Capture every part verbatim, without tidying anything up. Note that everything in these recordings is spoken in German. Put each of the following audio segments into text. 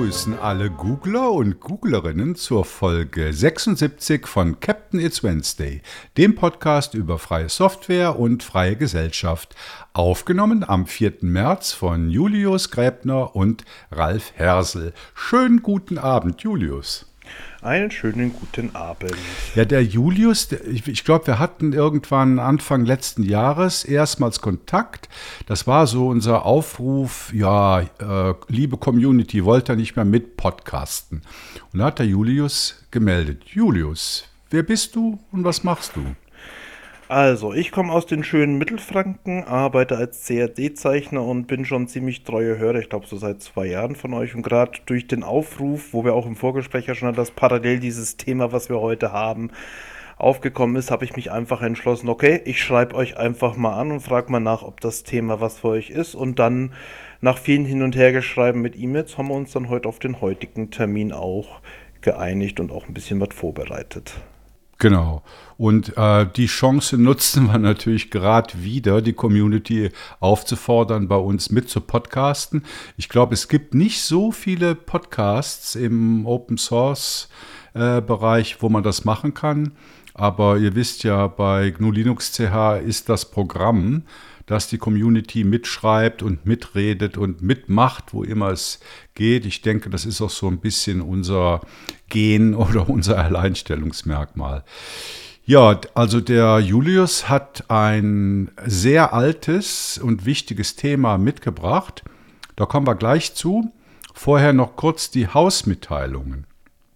begrüßen alle Googler und Googlerinnen zur Folge sechsundsiebzig von Captain It's Wednesday, dem Podcast über freie Software und freie Gesellschaft, aufgenommen am vierten März von Julius Gräbner und Ralf Hersel. Schönen guten Abend, Julius. Einen schönen guten Abend. Ja, der Julius, der, ich, ich glaube, wir hatten irgendwann Anfang letzten Jahres erstmals Kontakt. Das war so unser Aufruf, ja, äh, liebe Community, wollt ihr nicht mehr mit podcasten? Und da hat der Julius gemeldet. Julius, wer bist du und was machst du? Also, ich komme aus den schönen Mittelfranken, arbeite als C A D-Zeichner und bin schon ziemlich treuer Hörer, ich glaube so seit zwei Jahren von euch. Und gerade durch den Aufruf, wo wir auch im Vorgespräch ja schon hatten, dass parallel dieses Thema, was wir heute haben, aufgekommen ist, habe ich mich einfach entschlossen, okay, ich schreibe euch einfach mal an und frage mal nach, ob das Thema was für euch ist. Und dann nach vielen Hin- und Hergeschreiben mit E-Mails haben wir uns dann heute auf den heutigen Termin auch geeinigt und auch ein bisschen was vorbereitet. Genau. Und äh, die Chance nutzen wir natürlich gerade wieder, die Community aufzufordern, bei uns mit zu podcasten. Ich glaube, es gibt nicht so viele Podcasts im Open-Source-Bereich, äh, wo man das machen kann. Aber ihr wisst ja, bei G N U Linux C H ist das Programm, dass die Community mitschreibt und mitredet und mitmacht, wo immer es geht. Ich denke, das ist auch so ein bisschen unser Gen oder unser Alleinstellungsmerkmal. Ja, also der Julius hat ein sehr altes und wichtiges Thema mitgebracht. Da kommen wir gleich zu. Vorher noch kurz die Hausmitteilungen.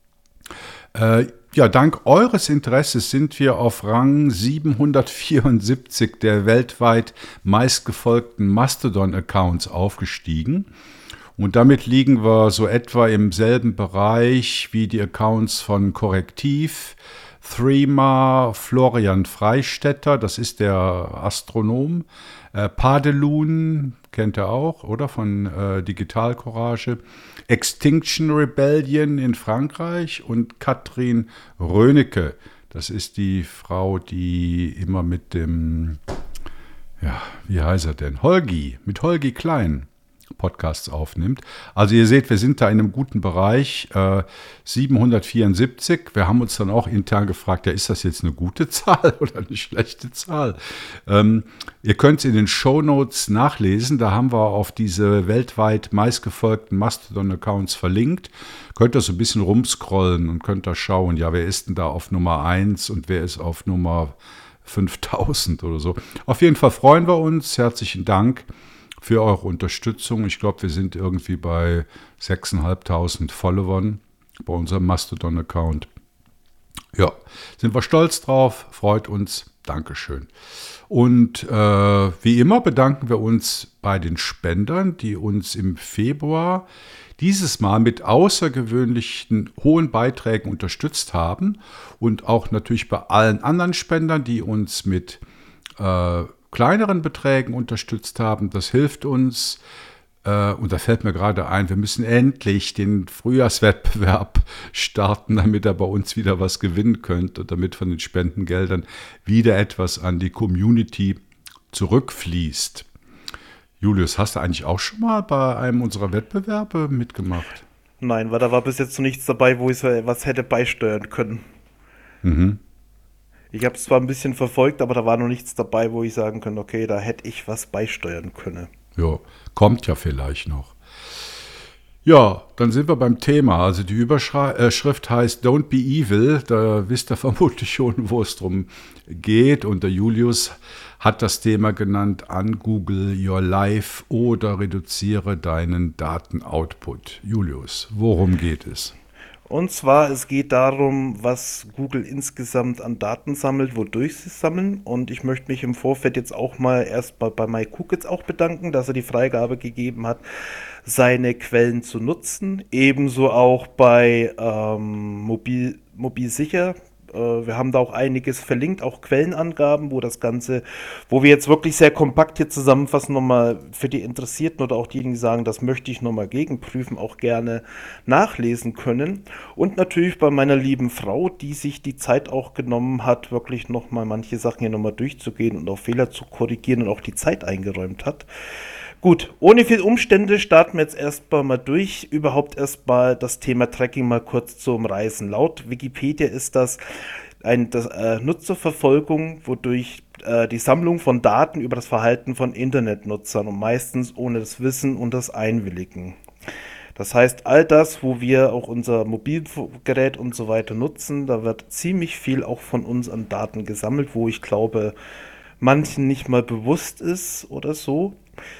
Äh, Ja, dank eures Interesses sind wir auf Rang siebenhundertvierundsiebzig der weltweit meistgefolgten Mastodon-Accounts aufgestiegen. Und damit liegen wir so etwa im selben Bereich wie die Accounts von Correctiv, Threema, Florian Freistetter, das ist der Astronom, äh, Padelun, kennt ihr auch, oder? Von äh, Digital Courage, Extinction Rebellion in Frankreich und Katrin Rönecke. Das ist die Frau, die immer mit dem, ja, wie heißt er denn? Holgi, mit Holgi Klein Podcasts aufnimmt. Also ihr seht, wir sind da in einem guten Bereich, äh, siebenhundertvierundsiebzig. Wir haben uns dann auch intern gefragt, ja, ist das jetzt eine gute Zahl oder eine schlechte Zahl? Ähm, ihr könnt es in den Shownotes nachlesen, da haben wir auf diese weltweit meistgefolgten Mastodon-Accounts verlinkt. Könnt ihr so ein bisschen rumscrollen und könnt da schauen, ja, wer ist denn da auf Nummer eins und wer ist auf Nummer fünftausend oder so. Auf jeden Fall freuen wir uns, herzlichen Dank für eure Unterstützung. Ich glaube, wir sind irgendwie bei sechstausendfünfhundert Followern bei unserem Mastodon-Account. Ja, sind wir stolz drauf, freut uns. Dankeschön. Und äh, wie immer bedanken wir uns bei den Spendern, die uns im Februar dieses Mal mit außergewöhnlichen hohen Beiträgen unterstützt haben und auch natürlich bei allen anderen Spendern, die uns mit äh, kleineren Beträgen unterstützt haben. Das hilft uns. Äh, und da fällt mir gerade ein, wir müssen endlich den Frühjahrswettbewerb starten, damit ihr bei uns wieder was gewinnen könnt und damit von den Spendengeldern wieder etwas an die Community zurückfließt. Julius, hast du eigentlich auch schon mal bei einem unserer Wettbewerbe mitgemacht? Nein, weil da war bis jetzt noch nichts dabei, wo ich so was hätte beisteuern können. Mhm. Ich habe es zwar ein bisschen verfolgt, aber da war noch nichts dabei, wo ich sagen könnte, okay, da hätte ich was beisteuern können. Ja, kommt ja vielleicht noch. Ja, dann sind wir beim Thema. Also die Überschrift heißt Don't be evil. Da wisst ihr vermutlich schon, wo es drum geht. Und der Julius hat das Thema genannt, Ungoogle your life oder reduziere deinen Datenoutput. Julius, worum geht es? Und zwar, es geht darum, was Google insgesamt an Daten sammelt, wodurch sie sammeln. Und ich möchte mich im Vorfeld jetzt auch mal erstmal bei MyCookies auch bedanken, dass er die Freigabe gegeben hat, seine Quellen zu nutzen. Ebenso auch bei ähm, Mobil, Mobilsicher. Äh, wir haben da auch einiges verlinkt, auch Quellenangaben, wo das Ganze, wo wir jetzt wirklich sehr kompakt hier zusammenfassen, nochmal für die Interessierten oder auch diejenigen, die sagen, das möchte ich nochmal gegenprüfen, auch gerne nachlesen können. Und natürlich bei meiner lieben Frau, die sich die Zeit auch genommen hat, wirklich nochmal manche Sachen hier nochmal durchzugehen und auch Fehler zu korrigieren und auch die Zeit eingeräumt hat. Gut, ohne viel Umstände starten wir jetzt erstmal mal durch. Überhaupt erstmal das Thema Tracking mal kurz zu umreißen. Laut Wikipedia ist das eine äh, Nutzerverfolgung, wodurch äh, die Sammlung von Daten über das Verhalten von Internetnutzern und meistens ohne das Wissen und das Einwilligen. Das heißt, all das, wo wir auch unser Mobilgerät und so weiter nutzen, da wird ziemlich viel auch von uns an Daten gesammelt, wo ich glaube, manchen nicht mal bewusst ist oder so.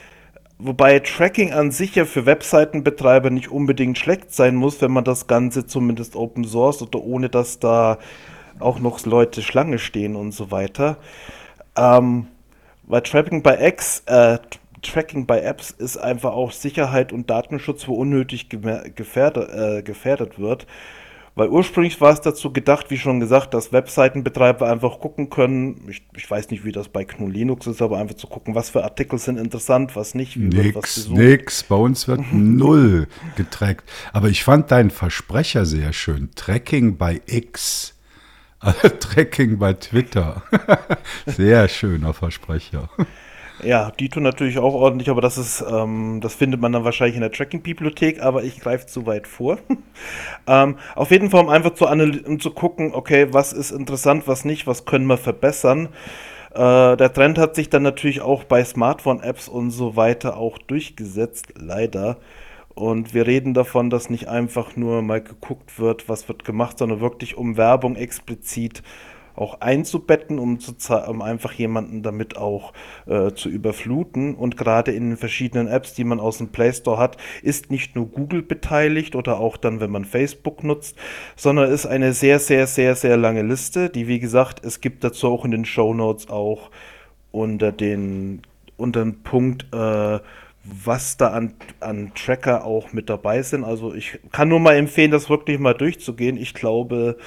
Wobei Tracking an sich ja für Webseitenbetreiber nicht unbedingt schlecht sein muss, wenn man das Ganze zumindest Open Source oder ohne dass da auch noch Leute Schlange stehen und so weiter. Ähm, weil Tracking bei X, äh, Tracking bei Apps ist einfach auch Sicherheit und Datenschutz, wo unnötig gefährdet, äh, gefährdet wird. Weil ursprünglich war es dazu gedacht, wie schon gesagt, dass Webseitenbetreiber einfach gucken können, ich, ich weiß nicht, wie das bei G N U Linux ist, aber einfach zu gucken, was für Artikel sind interessant, was nicht, wie wird was Nix, gesucht. nix. Bei uns wird null getrackt. Aber ich fand deinen Versprecher sehr schön. Tracking bei X. Also Tracking bei Twitter. Sehr schöner Versprecher. Ja, die tun natürlich auch ordentlich, aber das ist, ähm, das findet man dann wahrscheinlich in der Tracking-Bibliothek, aber ich greife zu weit vor. ähm, auf jeden Fall, um einfach zu, analy- um zu gucken, okay, was ist interessant, was nicht, was können wir verbessern. Äh, der Trend hat sich dann natürlich auch bei Smartphone-Apps und so weiter auch durchgesetzt, leider. Und wir reden davon, dass nicht einfach nur mal geguckt wird, was wird gemacht, sondern wirklich um Werbung explizit auch einzubetten, um, zu, um einfach jemanden damit auch äh, zu überfluten. Und gerade in den verschiedenen Apps, die man aus dem Play Store hat, ist nicht nur Google beteiligt oder auch dann, wenn man Facebook nutzt, sondern ist eine sehr, sehr, sehr, sehr lange Liste, die, wie gesagt, es gibt dazu auch in den Shownotes auch unter den, unter den Punkt, äh, was da an, an Tracker auch mit dabei sind. Also ich kann nur mal empfehlen, das wirklich mal durchzugehen. Ich glaube,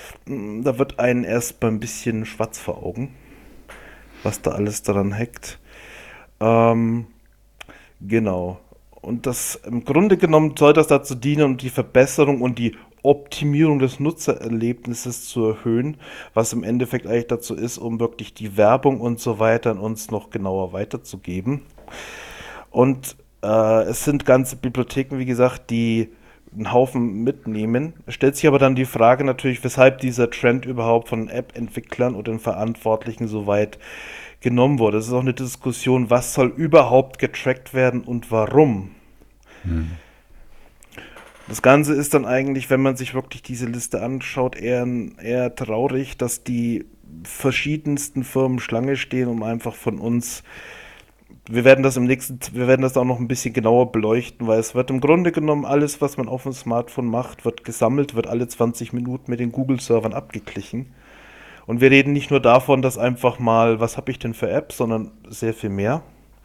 da wird einen erst mal ein bisschen schwarz vor Augen, was da alles daran hängt. Ähm, genau. Und das im Grunde genommen soll das dazu dienen, um die Verbesserung und die Optimierung des Nutzererlebnisses zu erhöhen, was im Endeffekt eigentlich dazu ist, um wirklich die Werbung und so weiter an uns noch genauer weiterzugeben. Und äh, es sind ganze Bibliotheken, wie gesagt, die einen Haufen mitnehmen. Es stellt sich aber dann die Frage natürlich, weshalb dieser Trend überhaupt von App-Entwicklern oder den Verantwortlichen so weit genommen wurde. Es ist auch eine Diskussion, was soll überhaupt getrackt werden und warum. Hm. Das Ganze ist dann eigentlich, wenn man sich wirklich diese Liste anschaut, eher, eher traurig, dass die verschiedensten Firmen Schlange stehen, um einfach von uns. Wir werden das im nächsten, wir werden das auch noch ein bisschen genauer beleuchten, weil es wird im Grunde genommen alles, was man auf dem Smartphone macht, wird gesammelt, wird alle zwanzig Minuten mit den Google-Servern abgeglichen. Und wir reden nicht nur davon, dass einfach mal, was habe ich denn für Apps, sondern sehr viel mehr.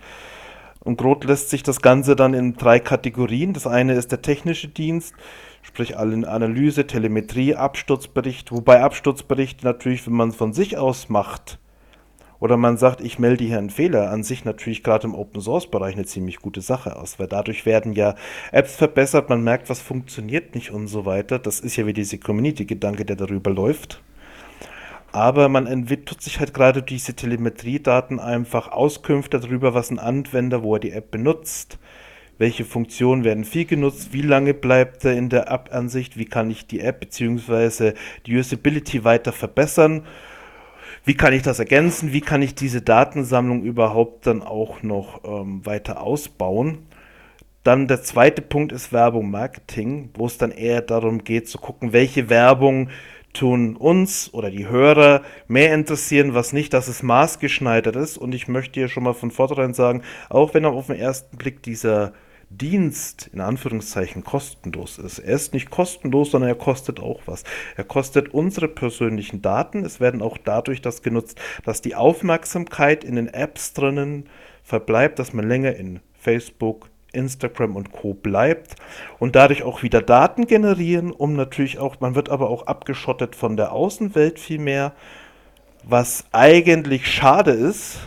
Und grob lässt sich das Ganze dann in drei Kategorien. Das eine ist der technische Dienst, sprich alle Analyse, Telemetrie, Absturzbericht, wobei Absturzbericht natürlich, wenn man es von sich aus macht, oder man sagt, ich melde hier einen Fehler, an sich natürlich gerade im Open-Source-Bereich eine ziemlich gute Sache aus, weil dadurch werden ja Apps verbessert, man merkt, was funktioniert nicht und so weiter. Das ist ja wie dieser Community-Gedanke, der darüber läuft. Aber man entwickelt sich halt gerade diese Telemetriedaten einfach Auskünfte darüber, was ein Anwender, wo er die App benutzt, welche Funktionen werden viel genutzt, wie lange bleibt er in der App-Ansicht, wie kann ich die App bzw. die Usability weiter verbessern. Wie kann ich das ergänzen? Wie kann ich diese Datensammlung überhaupt dann auch noch ähm, weiter ausbauen? Dann der zweite Punkt ist Werbung, Marketing, wo es dann eher darum geht zu gucken, welche Werbung tun uns oder die Hörer mehr interessieren, was nicht, dass es maßgeschneidert ist. Und ich möchte hier schon mal von vornherein sagen, auch wenn auf den ersten Blick dieser Dienst in Anführungszeichen kostenlos ist. Er ist nicht kostenlos, sondern er kostet auch was. Er kostet unsere persönlichen Daten. Es werden auch dadurch das genutzt, dass die Aufmerksamkeit in den Apps drinnen verbleibt, dass man länger in Facebook, Instagram und Co. bleibt und dadurch auch wieder Daten generieren, um natürlich auch, man wird aber auch abgeschottet von der Außenwelt viel mehr, was eigentlich schade ist.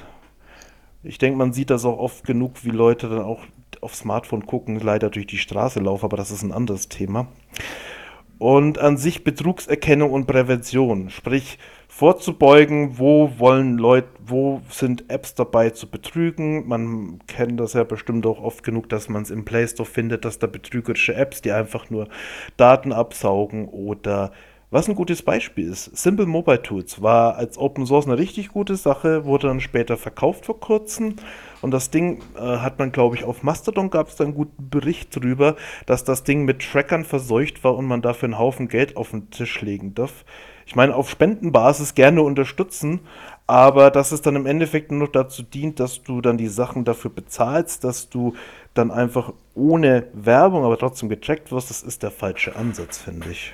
Ich denke, man sieht das auch oft genug, wie Leute dann auch auf Smartphone gucken, leider durch die Straße laufen, aber das ist ein anderes Thema. Und an sich Betrugserkennung und Prävention, sprich vorzubeugen, wo wollen Leute, wo sind Apps dabei zu betrügen. Man kennt das ja bestimmt auch oft genug, dass man es im Play Store findet, dass da betrügerische Apps, die einfach nur Daten absaugen oder was ein gutes Beispiel ist. Simple Mobile Tools war als Open Source eine richtig gute Sache, wurde dann später verkauft vor kurzem. Und das Ding äh, hat man, glaube ich, auf Mastodon gab es da einen guten Bericht drüber, dass das Ding mit Trackern verseucht war und man dafür einen Haufen Geld auf den Tisch legen darf. Ich meine, auf Spendenbasis gerne unterstützen, aber dass es dann im Endeffekt nur noch dazu dient, dass du dann die Sachen dafür bezahlst, dass du dann einfach ohne Werbung, aber trotzdem gecheckt wirst, das ist der falsche Ansatz, finde ich.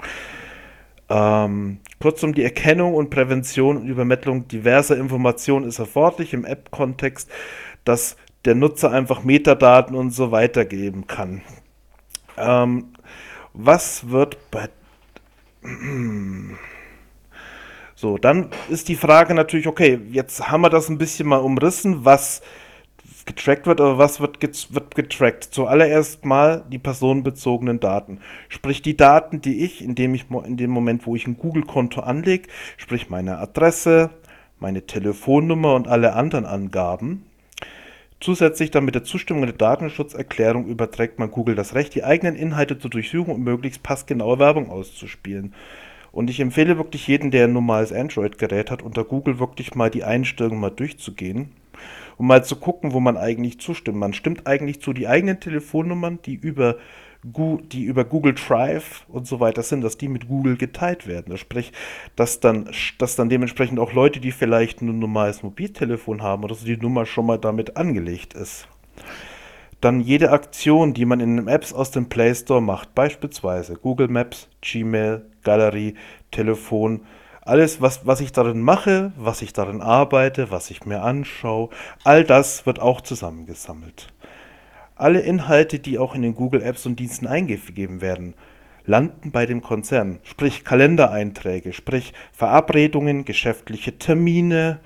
Ähm, kurzum, die Erkennung und Prävention und Übermittlung diverser Informationen ist erforderlich im App-Kontext, dass der Nutzer einfach Metadaten und so weitergeben kann. Ähm, was wird bei... So, dann ist die Frage natürlich, okay, jetzt haben wir das ein bisschen mal umrissen, was getrackt wird, aber was wird, get wird getrackt? Zuallererst mal die personenbezogenen Daten. Sprich die Daten, die ich, indem ich in dem Moment, wo ich ein Google-Konto anlege, sprich meine Adresse, meine Telefonnummer und alle anderen Angaben. Zusätzlich dann mit der Zustimmung der Datenschutzerklärung überträgt man Google das Recht, die eigenen Inhalte zu durchsuchen und möglichst passgenaue Werbung auszuspielen. Und ich empfehle wirklich jedem, der ein normales Android-Gerät hat, unter Google wirklich mal die Einstellungen mal durchzugehen, um mal zu gucken, wo man eigentlich zustimmt. Man stimmt eigentlich zu, die eigenen Telefonnummern, die über, die über Google Drive und so weiter sind, dass die mit Google geteilt werden. Sprich, dass dann, dass dann dementsprechend auch Leute, die vielleicht ein normales Mobiltelefon haben oder so, die Nummer schon mal damit angelegt ist. Dann jede Aktion, die man in den Apps aus dem Play Store macht, beispielsweise Google Maps, Gmail, Galerie, Telefon, alles, was, was ich darin mache, was ich darin arbeite, was ich mir anschaue, all das wird auch zusammengesammelt. Alle Inhalte, die auch in den Google Apps und Diensten eingegeben werden, landen bei dem Konzern. Sprich Kalendereinträge, sprich Verabredungen, geschäftliche Termine,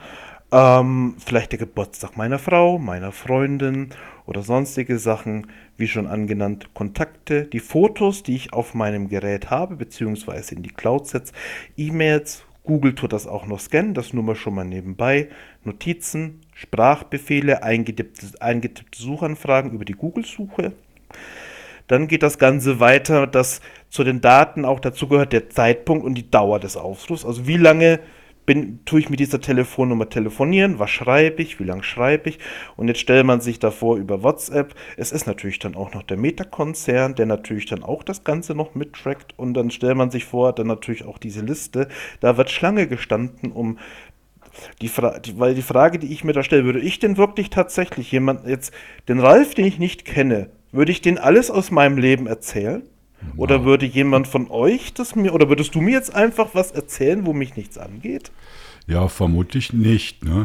ähm, vielleicht der Geburtstag meiner Frau, meiner Freundin oder sonstige Sachen, wie schon angenannt, Kontakte, die Fotos, die ich auf meinem Gerät habe, beziehungsweise in die Cloud setze, E-Mails, Google tut das auch noch scannen, das nur mal schon mal nebenbei, Notizen, Sprachbefehle, eingetippte, eingetippte Suchanfragen über die Google-Suche. Dann geht das Ganze weiter, dass zu den Daten auch dazu gehört der Zeitpunkt und die Dauer des Aufrufs. Also wie lange bin, tue ich mit dieser Telefonnummer telefonieren, was schreibe ich, wie lange schreibe ich. Und jetzt stellt man sich davor über WhatsApp. Es ist natürlich dann auch noch der Meta-Konzern, der natürlich dann auch das Ganze noch mittrackt. Und dann stellt man sich vor, dann natürlich auch diese Liste. Da wird Schlange gestanden, um die Frage, weil die Frage, die ich mir da stelle, würde ich denn wirklich tatsächlich jemand jetzt, den Ralf, den ich nicht kenne, würde ich den alles aus meinem Leben erzählen? Oder würde jemand von euch das mir, oder würdest du mir jetzt einfach was erzählen, wo mich nichts angeht? Ja, vermutlich nicht. Ne?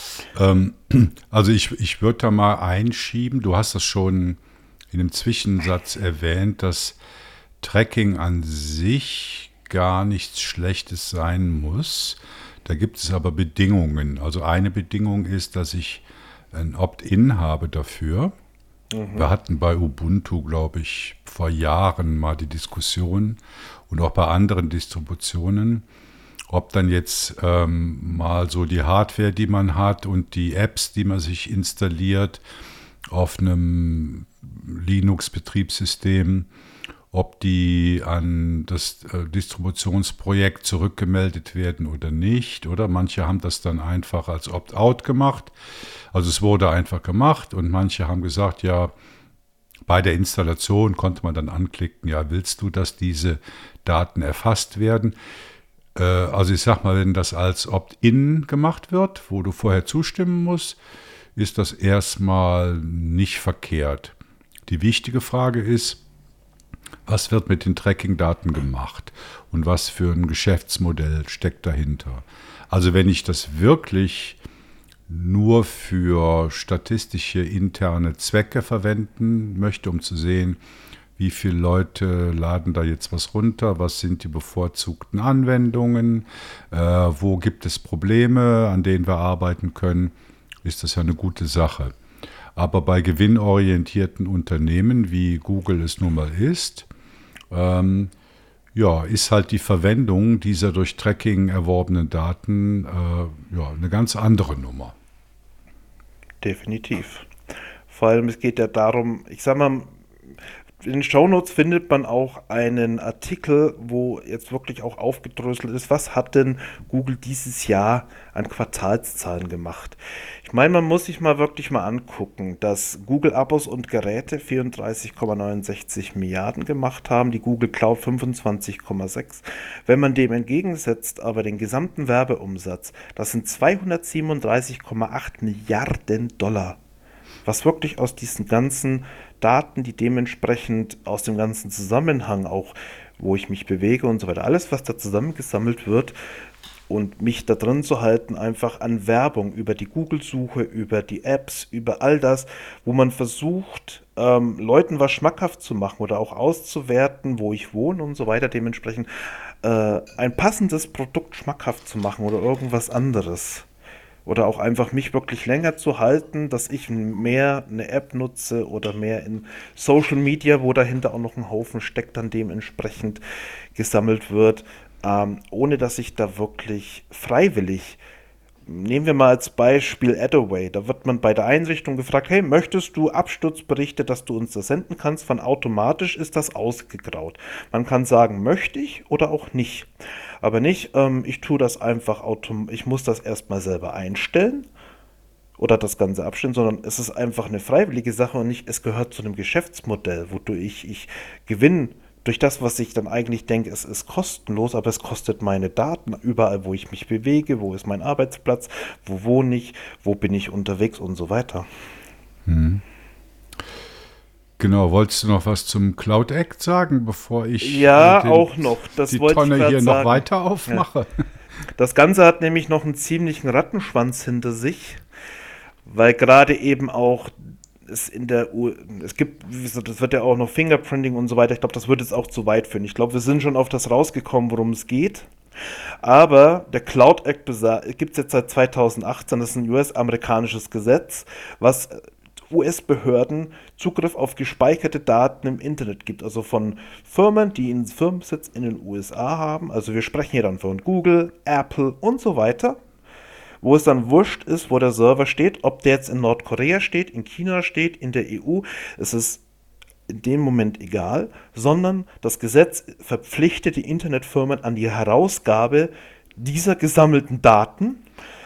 Ähm, also ich, ich würde da mal einschieben, du hast das schon in einem Zwischensatz erwähnt, dass Tracking an sich gar nichts Schlechtes sein muss. Da gibt es aber Bedingungen. Also eine Bedingung ist, dass ich ein Opt-in habe dafür. Mhm. Wir hatten bei Ubuntu, glaube ich, vor Jahren mal die Diskussion und auch bei anderen Distributionen, ob dann jetzt ähm, mal so die Hardware, die man hat und die Apps, die man sich installiert auf einem Linux-Betriebssystem, ob die an das äh, Distributionsprojekt zurückgemeldet werden oder nicht. Oder manche haben das dann einfach als Opt-out gemacht. Also es wurde einfach gemacht und manche haben gesagt, ja, bei der Installation konnte man dann anklicken, ja, willst du, dass diese Daten erfasst werden? Äh, also ich sag mal, wenn das als Opt-in gemacht wird, wo du vorher zustimmen musst, ist das erstmal nicht verkehrt. Die wichtige Frage ist, was wird mit den Tracking-Daten gemacht und was für ein Geschäftsmodell steckt dahinter? Also wenn ich das wirklich nur für statistische interne Zwecke verwenden möchte, um zu sehen, wie viele Leute laden da jetzt was runter, was sind die bevorzugten Anwendungen, äh, wo gibt es Probleme, an denen wir arbeiten können, ist das ja eine gute Sache. Aber bei gewinnorientierten Unternehmen, wie Google es nun mal ist, ähm, ja, ist halt die Verwendung dieser durch Tracking erworbenen Daten äh, ja, eine ganz andere Nummer. Definitiv. Vor allem, es geht ja darum, ich sag mal, in den Shownotes findet man auch einen Artikel, wo jetzt wirklich auch aufgedröselt ist, was hat denn Google dieses Jahr an Quartalszahlen gemacht. Ich meine, man muss sich mal wirklich mal angucken, dass Google-Abos und Geräte vierunddreißig Komma neunundsechzig Milliarden gemacht haben, die Google Cloud fünfundzwanzig Komma sechs. Wenn man dem entgegensetzt aber den gesamten Werbeumsatz, das sind zweihundertsiebenunddreißig Komma acht Milliarden Dollar. Was wirklich aus diesen ganzen Daten, die dementsprechend aus dem ganzen Zusammenhang auch, wo ich mich bewege und so weiter, alles, was da zusammengesammelt wird und mich da drin zu halten, einfach an Werbung über die Google-Suche, über die Apps, über all das, wo man versucht, ähm, Leuten was schmackhaft zu machen oder auch auszuwerten, wo ich wohne und so weiter, dementsprechend äh, ein passendes Produkt schmackhaft zu machen oder irgendwas anderes. Oder auch einfach mich wirklich länger zu halten, dass ich mehr eine App nutze oder mehr in Social Media, wo dahinter auch noch ein Haufen steckt, dann dementsprechend gesammelt wird, ähm, ohne dass ich da wirklich freiwillig, nehmen wir mal als Beispiel Adaway, da wird man bei der Einrichtung gefragt, hey, möchtest du Absturzberichte, dass du uns das senden kannst? Von automatisch ist das ausgegraut. Man kann sagen, möchte ich oder auch nicht. Aber nicht, ähm, ich tue das einfach automatisch, ich muss das erstmal selber einstellen oder das Ganze abstellen, sondern es ist einfach eine freiwillige Sache und nicht, es gehört zu einem Geschäftsmodell, wodurch ich, ich Gewinn durch das, was ich dann eigentlich denke, es ist kostenlos, aber es kostet meine Daten überall, wo ich mich bewege, wo ist mein Arbeitsplatz, wo wohne ich, wo bin ich unterwegs und so weiter. Hm. Genau, wolltest du noch was zum Cloud Act sagen, bevor ich ja, äh, den, auch noch. Das die wollte Tonne ich hier sagen. noch weiter aufmache? Ja. Das Ganze hat nämlich noch einen ziemlichen Rattenschwanz hinter sich, weil gerade eben auch es in der U es gibt, das wird ja auch noch Fingerprinting und so weiter. Ich glaube, das wird jetzt auch zu weit führen. Ich glaube, wir sind schon auf das rausgekommen, worum es geht. Aber der Cloud Act gibt es jetzt seit zweitausendachtzehn. Das ist ein U S-amerikanisches Gesetz, was U S-Behörden Zugriff auf gespeicherte Daten im Internet gibt. Also von Firmen, die einen Firmensitz in den U S A haben. Also wir sprechen hier dann von Google, Apple und so weiter. Wo es dann wurscht ist, wo der Server steht, ob der jetzt in Nordkorea steht, in China steht, in der E U, es ist in dem Moment egal, sondern das Gesetz verpflichtet die Internetfirmen an die Herausgabe dieser gesammelten Daten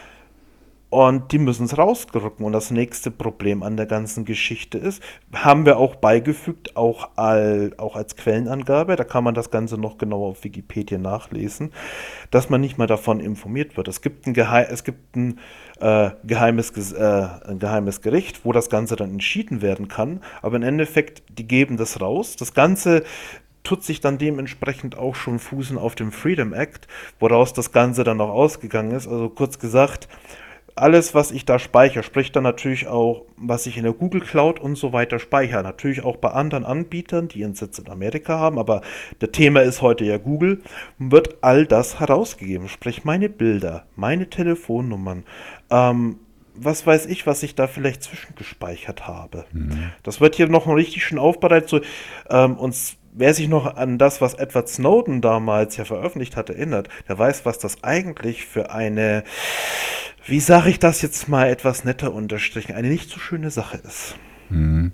und die müssen es rausrücken. Und das nächste Problem an der ganzen Geschichte ist, haben wir auch beigefügt, auch, all, auch als Quellenangabe, da kann man das Ganze noch genauer auf Wikipedia nachlesen, dass man nicht mal davon informiert wird. Es gibt ein, Geheim, es gibt ein, äh, geheimes, äh, ein geheimes Gericht, wo das Ganze dann entschieden werden kann, aber im Endeffekt, die geben das raus. Das Ganze tut sich dann dementsprechend auch schon fußen auf dem Freedom Act, woraus das Ganze dann noch ausgegangen ist. Also kurz gesagt, alles, was ich da speichere, sprich dann natürlich auch, was ich in der Google Cloud und so weiter speichere, natürlich auch bei anderen Anbietern, die ihren Sitz in Amerika haben, aber das Thema ist heute ja Google, wird all das herausgegeben, sprich meine Bilder, meine Telefonnummern, ähm, was weiß ich, was ich da vielleicht zwischengespeichert habe. Mhm. Das wird hier noch richtig schön aufbereitet, so, ähm, uns wer sich noch an das, was Edward Snowden damals ja veröffentlicht hat, erinnert, der weiß, was das eigentlich für eine, wie sage ich das jetzt mal etwas netter unterstrichen, eine nicht so schöne Sache ist. Mhm.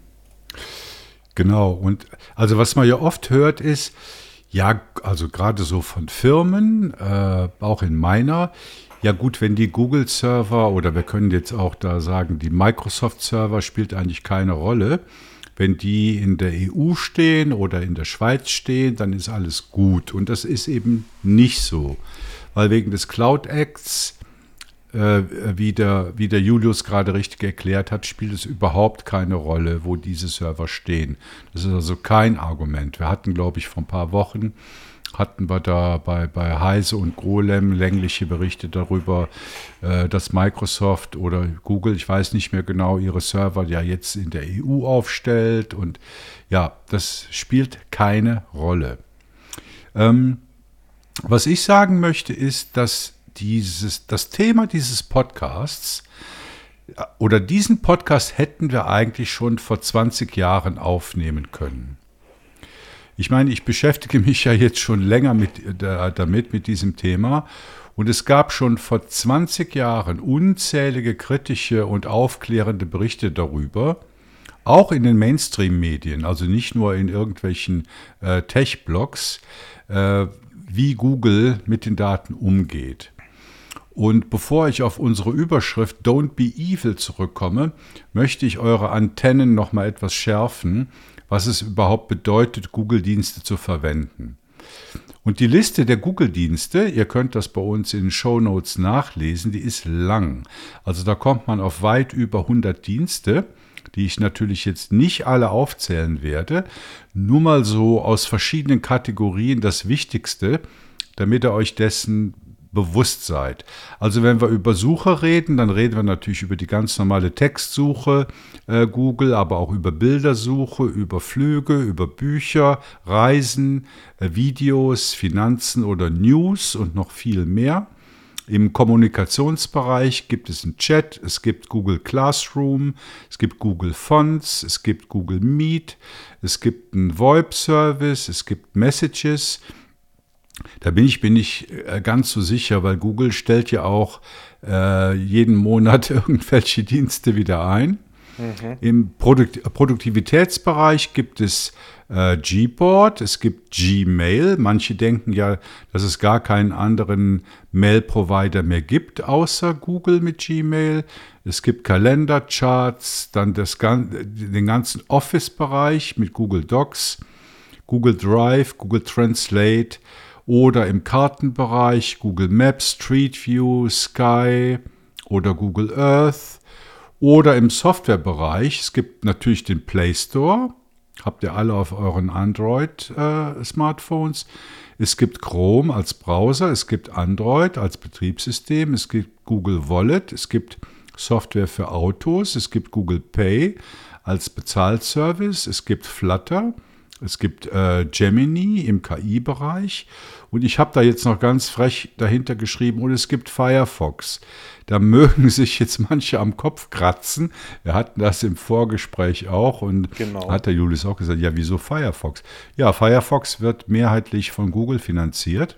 Genau, und also was man ja oft hört ist, ja, also gerade so von Firmen, äh, auch in meiner, ja gut, wenn die Google-Server oder wir können jetzt auch da sagen, die Microsoft-Server spielt eigentlich keine Rolle. Wenn die in der E U stehen oder in der Schweiz stehen, dann ist alles gut. Und das ist eben nicht so. Weil wegen des Cloud Acts, äh, wie, der, wie der Julius gerade richtig erklärt hat, spielt es überhaupt keine Rolle, wo diese Server stehen. Das ist also kein Argument. Wir hatten, glaube ich, vor ein paar Wochen, hatten wir da bei, bei Heise und Golem längliche Berichte darüber, äh, dass Microsoft oder Google, ich weiß nicht mehr genau, ihre Server ja jetzt in der E U aufstellt. Und ja, das spielt keine Rolle. Ähm, was ich sagen möchte, ist, dass dieses, das Thema dieses Podcasts oder diesen Podcast hätten wir eigentlich schon vor zwanzig Jahren aufnehmen können. Ich meine, ich beschäftige mich ja jetzt schon länger mit, damit, mit diesem Thema. Und es gab schon vor zwanzig Jahren unzählige kritische und aufklärende Berichte darüber, auch in den Mainstream-Medien, also nicht nur in irgendwelchen äh, Tech-Blogs, äh, wie Google mit den Daten umgeht. Und bevor ich auf unsere Überschrift Don't be evil zurückkomme, möchte ich eure Antennen noch mal etwas schärfen, was es überhaupt bedeutet, Google-Dienste zu verwenden. Und die Liste der Google-Dienste, ihr könnt das bei uns in den Shownotes nachlesen, die ist lang. Also da kommt man auf weit über hundert Dienste, die ich natürlich jetzt nicht alle aufzählen werde, nur mal so aus verschiedenen Kategorien das Wichtigste, damit ihr euch dessen bewusst seid. Also wenn wir über Suche reden, dann reden wir natürlich über die ganz normale Textsuche äh, Google, aber auch über Bildersuche, über Flüge, über Bücher, Reisen, äh, Videos, Finanzen oder News und noch viel mehr. Im Kommunikationsbereich gibt es einen Chat, es gibt Google Classroom, es gibt Google Fonts, es gibt Google Meet, es gibt einen VoIP-Service, es gibt Messages. Da bin ich, bin ich ganz so sicher, weil Google stellt ja auch äh, jeden Monat irgendwelche Dienste wieder ein. Mhm. Im Produkt- Produktivitätsbereich gibt es äh, Gboard, es gibt Gmail. Manche denken ja, dass es gar keinen anderen Mail-Provider mehr gibt, außer Google mit Gmail. Es gibt Kalendercharts, dann das, den ganzen Office-Bereich mit Google Docs, Google Drive, Google Translate oder im Kartenbereich Google Maps, Street View, Sky oder Google Earth. Oder im Softwarebereich, es gibt natürlich den Play Store, habt ihr alle auf euren Android-Smartphones. Äh, es gibt Chrome als Browser, es gibt Android als Betriebssystem, es gibt Google Wallet, es gibt Software für Autos, es gibt Google Pay als Bezahlservice, es gibt Flutter, es gibt äh, Gemini im K I-Bereich und ich habe da jetzt noch ganz frech dahinter geschrieben und es gibt Firefox. Da mögen sich jetzt manche am Kopf kratzen. Wir hatten das im Vorgespräch auch und genau. Hat der Julius auch gesagt, ja, wieso Firefox? Ja, Firefox wird mehrheitlich von Google finanziert.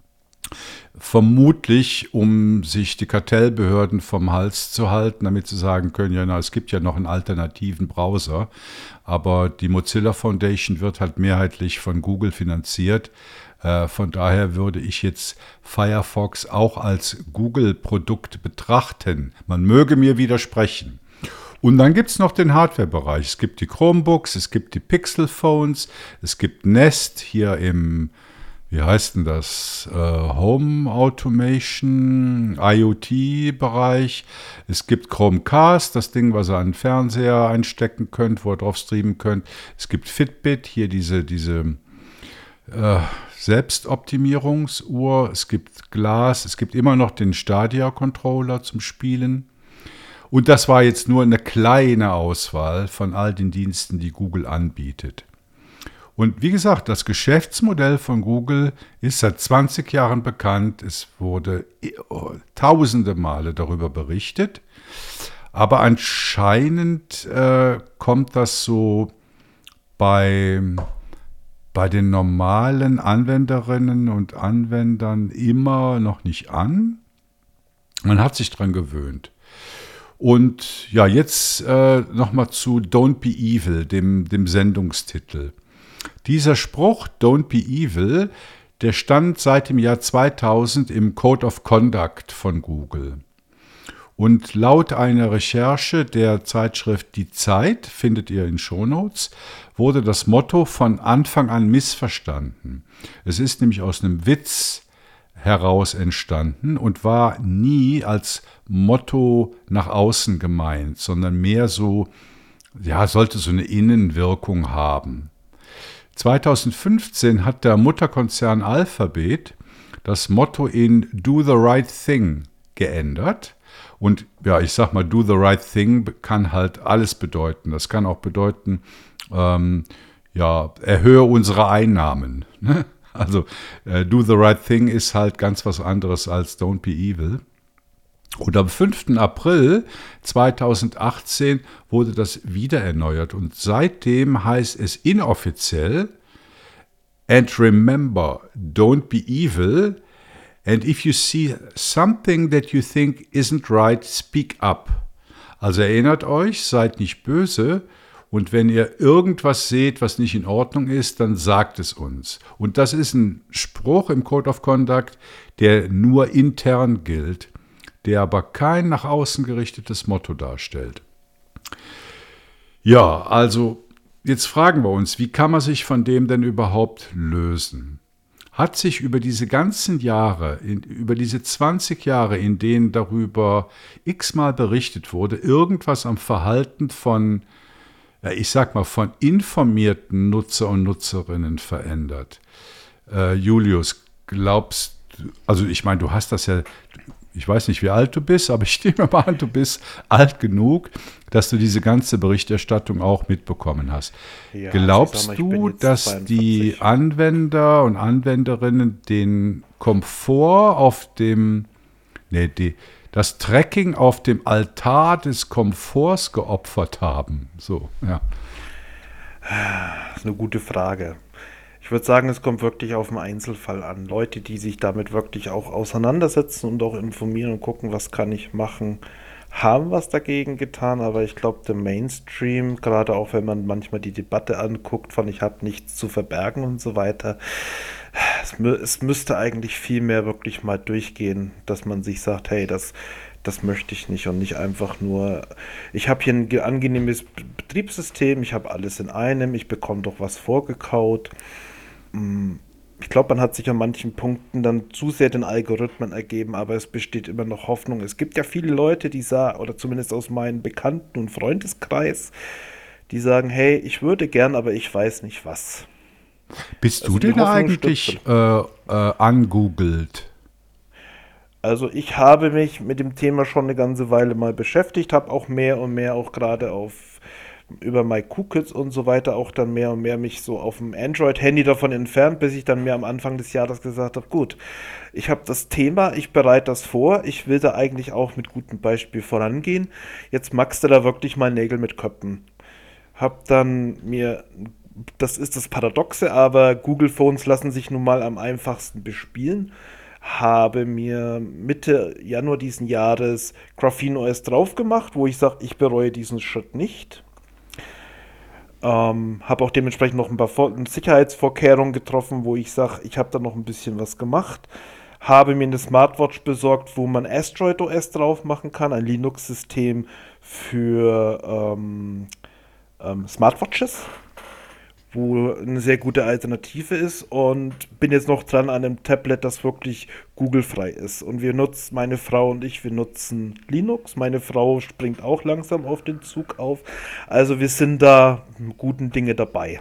Vermutlich, um sich die Kartellbehörden vom Hals zu halten, damit sie sagen können, ja, na, es gibt ja noch einen alternativen Browser. Aber die Mozilla Foundation wird halt mehrheitlich von Google finanziert. Von daher würde ich jetzt Firefox auch als Google-Produkt betrachten. Man möge mir widersprechen. Und dann gibt es noch den Hardware-Bereich. Es gibt die Chromebooks, es gibt die Pixel-Phones, es gibt Nest hier im, wie heißt denn das, äh, Home Automation, IoT-Bereich. Es gibt Chromecast, das Ding, was ihr an den Fernseher einstecken könnt, wo ihr drauf streamen könnt. Es gibt Fitbit, hier diese, diese äh, Selbstoptimierungsuhr, es gibt Glas, es gibt immer noch den Stadia-Controller zum Spielen. Und das war jetzt nur eine kleine Auswahl von all den Diensten, die Google anbietet. Und wie gesagt, das Geschäftsmodell von Google ist seit zwanzig Jahren bekannt. Es wurde tausende Male darüber berichtet. Aber anscheinend äh, kommt das so bei... bei den normalen Anwenderinnen und Anwendern immer noch nicht an. Man hat sich dran gewöhnt. Und ja, jetzt äh, nochmal zu Don't be evil, dem, dem Sendungstitel. Dieser Spruch, Don't be evil, der stand seit dem Jahr zweitausend im Code of Conduct von Google. Und laut einer Recherche der Zeitschrift Die Zeit, findet ihr in Shownotes, wurde das Motto von Anfang an missverstanden. Es ist nämlich aus einem Witz heraus entstanden und war nie als Motto nach außen gemeint, sondern mehr so, ja, sollte so eine Innenwirkung haben. zweitausendfünfzehn hat der Mutterkonzern Alphabet das Motto in Do the Right Thing geändert. Und ja, ich sag mal, do the right thing kann halt alles bedeuten. Das kann auch bedeuten, ähm, ja, erhöhe unsere Einnahmen. Ne? Also äh, do the right thing ist halt ganz was anderes als don't be evil. Und am fünften April zweitausendachtzehn wurde das wieder erneuert. Und seitdem heißt es inoffiziell And remember, don't be evil. And if you see something that you think isn't right, speak up. Also erinnert euch, seid nicht böse. Und wenn ihr irgendwas seht, was nicht in Ordnung ist, dann sagt es uns. Und das ist ein Spruch im Code of Conduct, der nur intern gilt, der aber kein nach außen gerichtetes Motto darstellt. Ja, also jetzt fragen wir uns, wie kann man sich von dem denn überhaupt lösen? Hat sich über diese ganzen Jahre, in, über diese zwanzig Jahre, in denen darüber x-mal berichtet wurde, irgendwas am Verhalten von, ja, ich sag mal, von informierten Nutzer und Nutzerinnen verändert? Äh, Julius, glaubst du, also ich meine, du hast das ja, ich weiß nicht, wie alt du bist, aber ich nehme mal an, du bist alt genug, dass du diese ganze Berichterstattung auch mitbekommen hast. Ja, Glaubst also ich sag mal, ich du, bin jetzt dass zweiundvierzig. die Anwender und Anwenderinnen den Komfort auf dem, nee, die, das Tracking auf dem Altar des Komforts geopfert haben? So, ja. Das ist eine gute Frage. Ich würde sagen, es kommt wirklich auf den Einzelfall an. Leute, die sich damit wirklich auch auseinandersetzen und auch informieren und gucken, was kann ich machen, haben was dagegen getan. Aber ich glaube, der Mainstream, gerade auch wenn man manchmal die Debatte anguckt, von ich habe nichts zu verbergen und so weiter, es, mü es müsste eigentlich viel mehr wirklich mal durchgehen, dass man sich sagt, hey, das, das möchte ich nicht und nicht einfach nur, ich habe hier ein ge- angenehmes B- Betriebssystem, ich habe alles in einem, ich bekomme doch was vorgekaut. Mm, Ich glaube, man hat sich an manchen Punkten dann zu sehr den Algorithmen ergeben, aber es besteht immer noch Hoffnung. Es gibt ja viele Leute, die sagen, oder zumindest aus meinem Bekannten- und Freundeskreis, die sagen, hey, ich würde gern, aber ich weiß nicht was. Bist du Also die denn Hoffnung eigentlich stirbt. äh, äh, angoogelt? Also ich habe mich mit dem Thema schon eine ganze Weile mal beschäftigt, habe auch mehr und mehr auch gerade auf über MyCookie's und so weiter auch dann mehr und mehr mich so auf dem Android-Handy davon entfernt, bis ich dann mir am Anfang des Jahres gesagt habe, gut, ich habe das Thema, ich bereite das vor, ich will da eigentlich auch mit gutem Beispiel vorangehen. Jetzt magst du da wirklich mal Nägel mit Köpfen. Hab dann mir, das ist das Paradoxe, aber Google Phones lassen sich nun mal am einfachsten bespielen. Habe mir Mitte Januar diesen Jahres Graphene O S drauf gemacht, wo ich sage, ich bereue diesen Schritt nicht. Ähm, habe auch dementsprechend noch ein paar Vor Sicherheitsvorkehrungen getroffen, wo ich sage, ich habe da noch ein bisschen was gemacht. Habe mir eine Smartwatch besorgt, wo man Asteroid O S drauf machen kann, ein Linux-System für ähm, ähm, Smartwatches, wo eine sehr gute Alternative ist und bin jetzt noch dran an einem Tablet, das wirklich Google-frei ist. Und wir nutzen, meine Frau und ich, wir nutzen Linux. Meine Frau springt auch langsam auf den Zug auf. Also wir sind da guten Dinge dabei.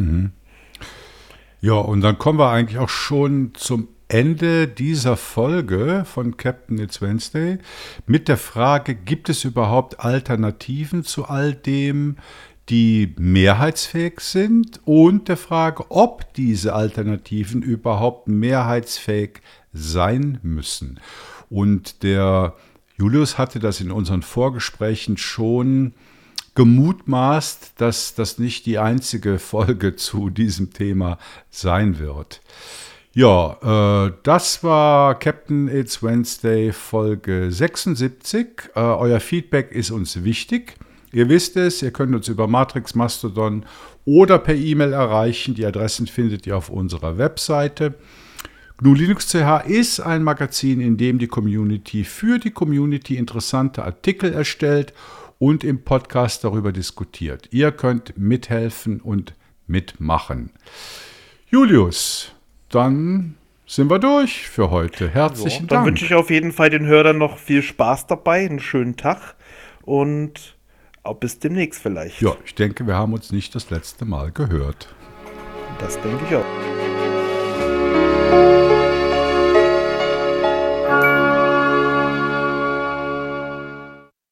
Ja, und dann kommen wir eigentlich auch schon zum Ende dieser Folge von Captain It's Wednesday mit der Frage, gibt es überhaupt Alternativen zu all dem, die mehrheitsfähig sind, und der Frage, ob diese Alternativen überhaupt mehrheitsfähig sein müssen. Und der Julius hatte das in unseren Vorgesprächen schon gemutmaßt, dass das nicht die einzige Folge zu diesem Thema sein wird. Ja, äh, das war Captain It's Wednesday Folge sechsundsiebzig. Äh, euer Feedback ist uns wichtig. Ihr wisst es, ihr könnt uns über Matrix, Mastodon oder per E-Mail erreichen. Die Adressen findet ihr auf unserer Webseite. G N U Linux Punkt C H ist ein Magazin, in dem die Community für die Community interessante Artikel erstellt und im Podcast darüber diskutiert. Ihr könnt mithelfen und mitmachen. Julius, dann sind wir durch für heute. Herzlichen So, dann Dank. wünsche ich auf jeden Fall den Hörern noch viel Spaß dabei, einen schönen Tag und auch bis demnächst vielleicht. Ja, ich denke, wir haben uns nicht das letzte Mal gehört. Das denke ich auch.